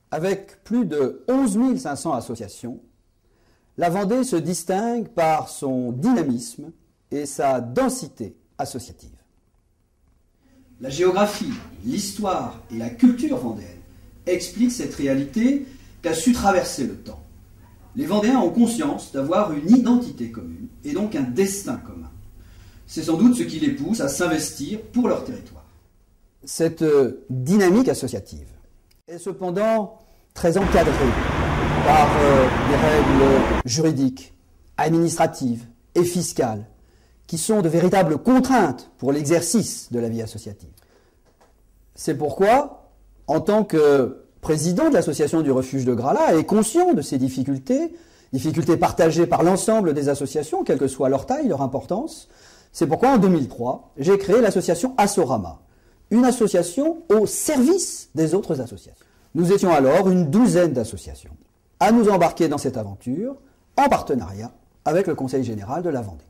Avec plus de 11 500 associations, la Vendée se distingue par son dynamisme et sa densité associative. La géographie, l'histoire et la culture vendéenne expliquent cette réalité qu'a su traverser le temps. Les Vendéens ont conscience d'avoir une identité commune et donc un destin commun. C'est sans doute ce qui les pousse à s'investir pour leur territoire. Cette dynamique associative est cependant très encadrée par des règles juridiques, administratives et fiscales qui sont de véritables contraintes pour l'exercice de la vie associative. C'est pourquoi, en tant que président de l'association du refuge de Grallat et conscient de ces difficultés partagées par l'ensemble des associations, quelle que soit leur taille, leur importance, c'est pourquoi en 2003, j'ai créé l'association Assorama, une association au service des autres associations. Nous étions alors une douzaine d'associations à nous embarquer dans cette aventure en partenariat avec le Conseil général de la Vendée.